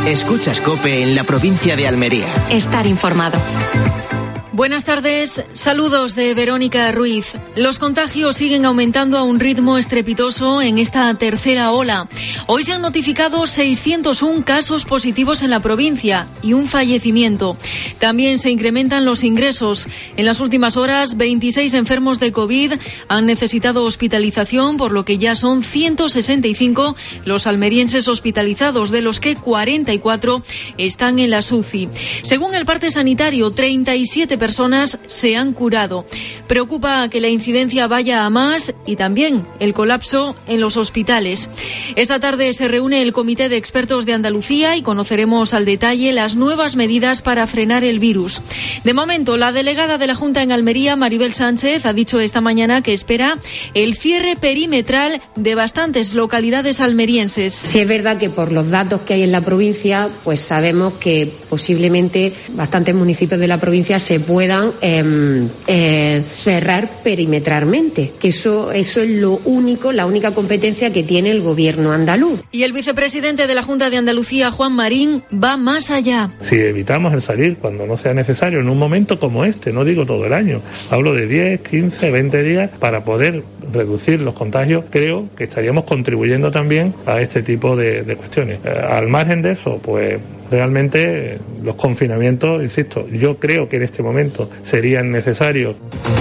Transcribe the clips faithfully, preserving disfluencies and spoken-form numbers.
Escuchas COPE en la provincia de Almería. Estar informado. Buenas tardes, saludos de Verónica Ruiz. Los contagios siguen aumentando a un ritmo estrepitoso en esta tercera ola. Hoy se han notificado seiscientos uno casos positivos en la provincia y un fallecimiento. También se incrementan los ingresos. En las últimas horas, veintiséis enfermos de COVID han necesitado hospitalización, por lo que ya son ciento sesenta y cinco los almerienses hospitalizados, de los que cuarenta y cuatro están en las U C I. Según el parte sanitario, treinta y siete personas se han curado. Preocupa que la incidencia vaya a más y también el colapso en los hospitales. Esta tarde se reúne el Comité de Expertos de Andalucía y conoceremos al detalle las nuevas medidas para frenar el virus. De momento, la delegada de la Junta en Almería, Maribel Sánchez, ha dicho esta mañana que espera el cierre perimetral de bastantes localidades almerienses. Sí, es verdad que por los datos que hay en la provincia, pues sabemos que posiblemente bastantes municipios de la provincia se pueden puedan eh, eh, cerrar perimetralmente, que eso, eso es lo único, la única competencia que tiene el gobierno andaluz. Y el vicepresidente de la Junta de Andalucía, Juan Marín, va más allá. Si evitamos el salir cuando no sea necesario, en un momento como este, no digo todo el año, hablo de diez, quince, veinte días, para poder reducir los contagios, creo que estaríamos contribuyendo también a este tipo de, de cuestiones. Eh, al margen de eso, pues realmente los confinamientos, insisto, yo creo que en este momento serían necesarios.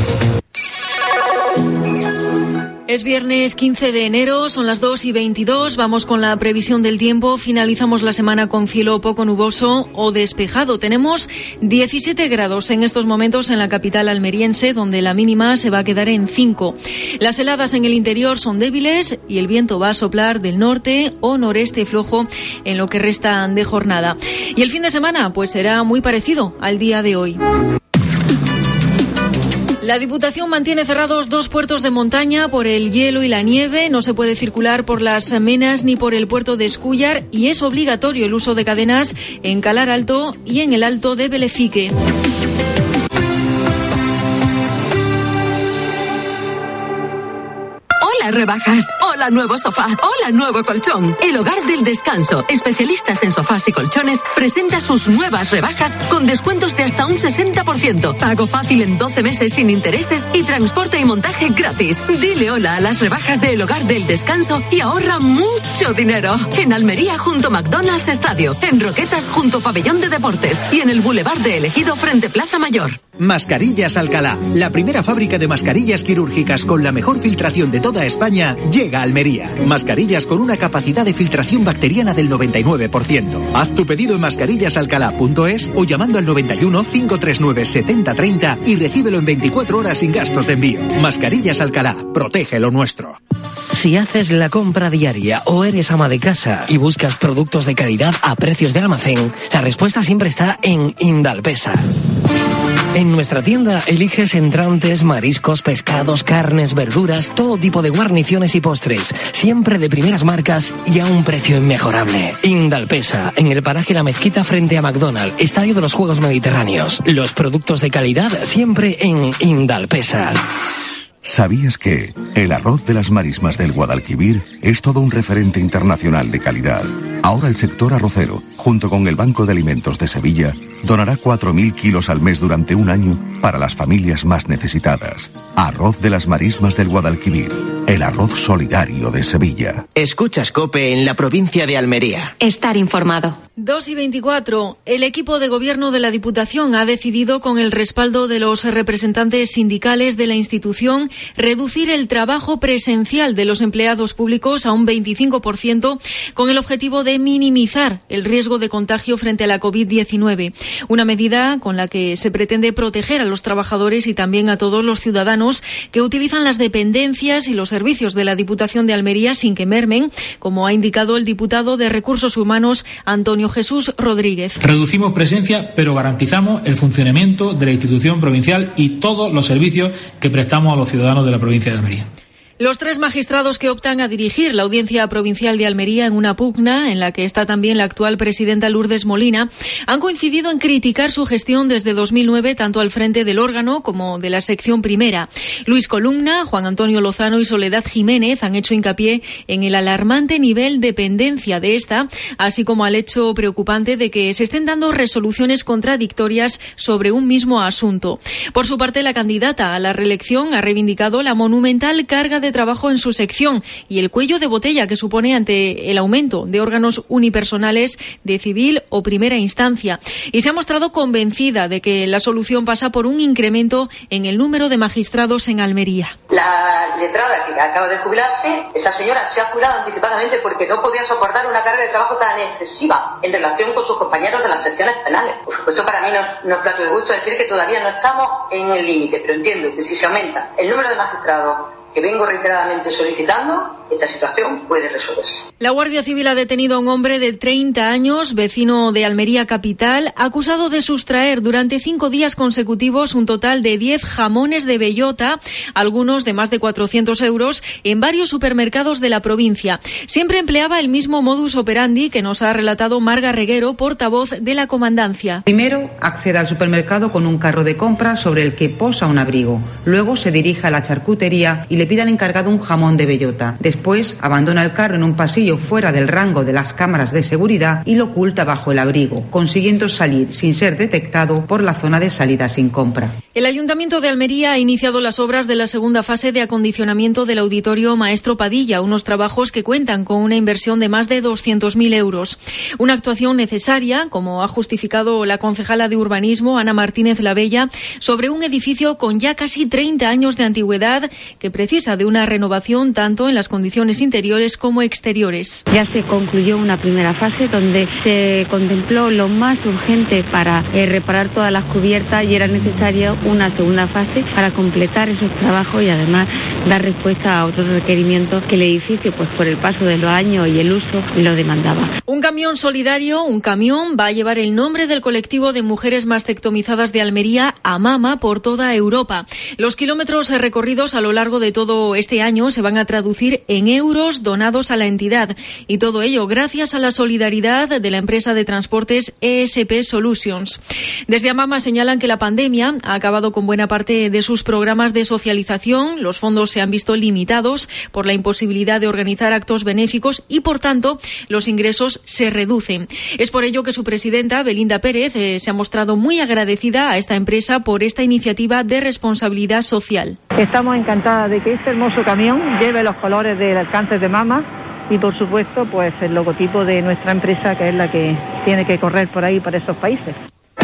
Es viernes quince de enero, son las dos y veintidós, vamos con la previsión del tiempo. Finalizamos la semana con cielo poco nuboso o despejado. Tenemos diecisiete grados en estos momentos en la capital almeriense, donde la mínima se va a quedar en cinco. Las heladas en el interior son débiles y el viento va a soplar del norte o noreste flojo en lo que resta de jornada. Y el fin de semana pues será muy parecido al día de hoy. La Diputación mantiene cerrados dos puertos de montaña por el hielo y la nieve. No se puede circular por las Menas ni por el puerto de Escúllar y es obligatorio el uso de cadenas en Calar Alto y en el Alto de Belefique. Hola rebajas, hola nuevo sofá, hola nuevo colchón. El Hogar del Descanso, especialistas en sofás y colchones, presenta sus nuevas rebajas con descuentos de hasta un sesenta por ciento. Pago fácil en doce meses sin intereses y transporte y montaje gratis. Dile hola a las rebajas del Hogar del Descanso y ahorra mucho dinero. En Almería junto a McDonald's Estadio, en Roquetas junto a Pabellón de Deportes y en el Boulevard de Ejido frente Plaza Mayor. Mascarillas Alcalá, la primera fábrica de mascarillas quirúrgicas con la mejor filtración de toda España, llega a Almería. Mascarillas con una capacidad de filtración bacteriana del noventa y nueve por ciento. Haz tu pedido en mascarillas alcalá punto es o llamando al noventa y uno, cinco tres nueve, setenta treinta y recíbelo en veinticuatro horas sin gastos de envío. Mascarillas Alcalá, protege lo nuestro. Si haces la compra diaria o eres ama de casa y buscas productos de calidad a precios de almacén, la respuesta siempre está en Indalpesa. En nuestra tienda eliges entrantes, mariscos, pescados, carnes, verduras, todo tipo de guarniciones y postres, siempre de primeras marcas y a un precio inmejorable. Indalpesa, en el paraje La Mezquita frente a McDonald's, Estadio de los Juegos Mediterráneos. Los productos de calidad siempre en Indalpesa. ¿Sabías que el arroz de las marismas del Guadalquivir es todo un referente internacional de calidad? Ahora el sector arrocero, junto con el Banco de Alimentos de Sevilla, donará cuatro mil kilos al mes durante un año para las familias más necesitadas. Arroz de las marismas del Guadalquivir, el arroz solidario de Sevilla. Escuchas COPE en la provincia de Almería. Estar informado. dos y veinticuatro. El equipo de gobierno de la Diputación ha decidido, con el respaldo de los representantes sindicales de la institución, reducir el trabajo presencial de los empleados públicos a un veinticinco por ciento con el objetivo de minimizar el riesgo de contagio frente a la covid diecinueve. Una medida con la que se pretende proteger a los trabajadores y también a todos los ciudadanos que utilizan las dependencias y los servicios de la Diputación de Almería sin que mermen, como ha indicado el diputado de Recursos Humanos, Antonio Jesús Rodríguez. Reducimos presencia, pero garantizamos el funcionamiento de la institución provincial y todos los servicios que prestamos a los ciudadanos de la provincia de Almería. Los tres magistrados que optan a dirigir la Audiencia Provincial de Almería en una pugna, en la que está también la actual presidenta Lourdes Molina, han coincidido en criticar su gestión desde dos mil nueve, tanto al frente del órgano como de la sección primera. Luis Columna, Juan Antonio Lozano y Soledad Jiménez han hecho hincapié en el alarmante nivel de pendencia de esta, así como al hecho preocupante de que se estén dando resoluciones contradictorias sobre un mismo asunto. Por su parte, la candidata a la reelección ha reivindicado la monumental carga de trabajo en su sección y el cuello de botella que supone ante el aumento de órganos unipersonales de civil o primera instancia. Y se ha mostrado convencida de que la solución pasa por un incremento en el número de magistrados en Almería. La letrada que acaba de jubilarse, esa señora se ha jubilado anticipadamente porque no podía soportar una carga de trabajo tan excesiva en relación con sus compañeros de las secciones penales. Por supuesto, para mí no, no es plato de gusto decir que todavía no estamos en el límite, pero entiendo que si se aumenta el número de magistrados que vengo reiteradamente solicitando, esta situación puede resolverse. La Guardia Civil ha detenido a un hombre de treinta años, vecino de Almería capital, acusado de sustraer durante cinco días consecutivos un total de diez jamones de bellota, algunos de más de cuatrocientos euros, en varios supermercados de la provincia. Siempre empleaba el mismo modus operandi que nos ha relatado Marga Reguero, portavoz de la comandancia. Primero, accede al supermercado con un carro de compra sobre el que posa un abrigo. Luego se dirige a la charcutería y le pide al encargado un jamón de bellota. Después, abandona el carro en un pasillo fuera del rango de las cámaras de seguridad y lo oculta bajo el abrigo, consiguiendo salir sin ser detectado por la zona de salida sin compra. El Ayuntamiento de Almería ha iniciado las obras de la segunda fase de acondicionamiento del Auditorio Maestro Padilla, unos trabajos que cuentan con una inversión de más de doscientos mil euros. Una actuación necesaria, como ha justificado la concejala de Urbanismo, Ana Martínez Labella, sobre un edificio con ya casi treinta años de antigüedad que precisa de una renovación tanto en las condiciones interiores como exteriores. Ya se concluyó una primera fase donde se contempló lo más urgente para eh, reparar todas las cubiertas y era necesaria una segunda fase para completar esos trabajos y además dar respuesta a otros requerimientos que el edificio, pues por el paso de los años y el uso, lo demandaba. Un camión solidario, un camión, va a llevar el nombre del colectivo de mujeres mastectomizadas de Almería a Mama por toda Europa. Los kilómetros recorridos a lo largo de todo este año se van a traducir en euros donados a la entidad y todo ello gracias a la solidaridad de la empresa de transportes E S P Solutions. Desde Amama señalan que la pandemia ha acabado con buena parte de sus programas de socialización, los fondos se han visto limitados por la imposibilidad de organizar actos benéficos y por tanto los ingresos se reducen. Es por ello que su presidenta, Belinda Pérez, eh, se ha mostrado muy agradecida a esta empresa por esta iniciativa de responsabilidad social. Estamos encantadas de que este hermoso camión lleve los colores del cáncer de mama y por supuesto pues el logotipo de nuestra empresa, que es la que tiene que correr por ahí para esos países.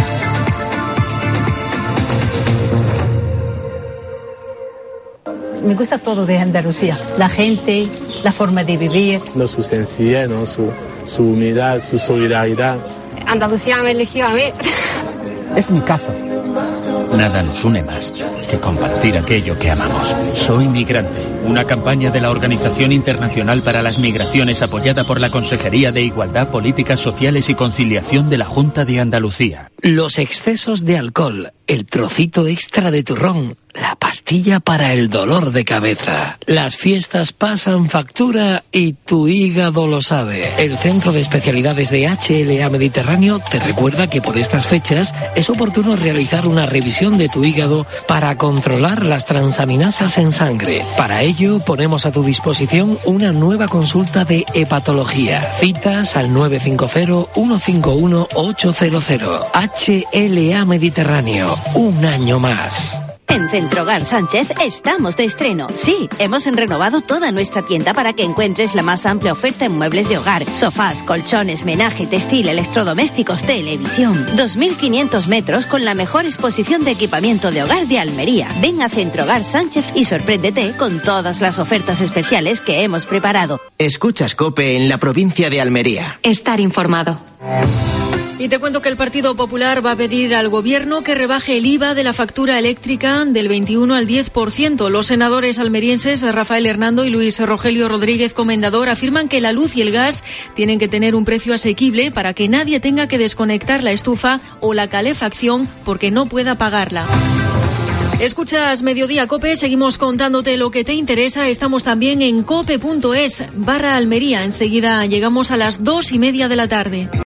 Me gusta todo de Andalucía, la gente, la forma de vivir. No, su sencillez, ¿no? su, su humildad, su solidaridad. Andalucía me eligió a mí. Es mi casa. Nada nos une más que compartir aquello que amamos. Soy Migrante, una campaña de la Organización Internacional para las Migraciones apoyada por la Consejería de Igualdad, Políticas Sociales y Conciliación de la Junta de Andalucía. Los excesos de alcohol, el trocito extra de turrón, la pastilla para el dolor de cabeza. Las fiestas pasan factura y tu hígado lo sabe. El Centro de Especialidades de H L A Mediterráneo te recuerda que por estas fechas es oportuno realizar una revisión de tu hígado para controlar las transaminasas en sangre. Para ello ponemos a tu disposición una nueva consulta de hepatología. Citas al nueve cinco cero, uno cinco uno, ocho cero cero. H L A Mediterráneo, un año más. En Centrogar Sánchez estamos de estreno. Sí, hemos renovado toda nuestra tienda para que encuentres la más amplia oferta en muebles de hogar, sofás, colchones, menaje, textil, electrodomésticos, televisión. dos mil quinientos metros con la mejor exposición de equipamiento de hogar de Almería. Ven a Centrogar Sánchez y sorpréndete con todas las ofertas especiales que hemos preparado. Escuchas COPE en la provincia de Almería. Estar informado. Y te cuento que el Partido Popular va a pedir al Gobierno que rebaje el I V A de la factura eléctrica del veintiuno al diez por ciento. Los senadores almerienses Rafael Hernando y Luis Rogelio Rodríguez Comendador afirman que la luz y el gas tienen que tener un precio asequible para que nadie tenga que desconectar la estufa o la calefacción porque no pueda pagarla. Escuchas Mediodía Cope, seguimos contándote lo que te interesa. Estamos también en cope punto es barra Almería. Enseguida llegamos a las dos y media de la tarde.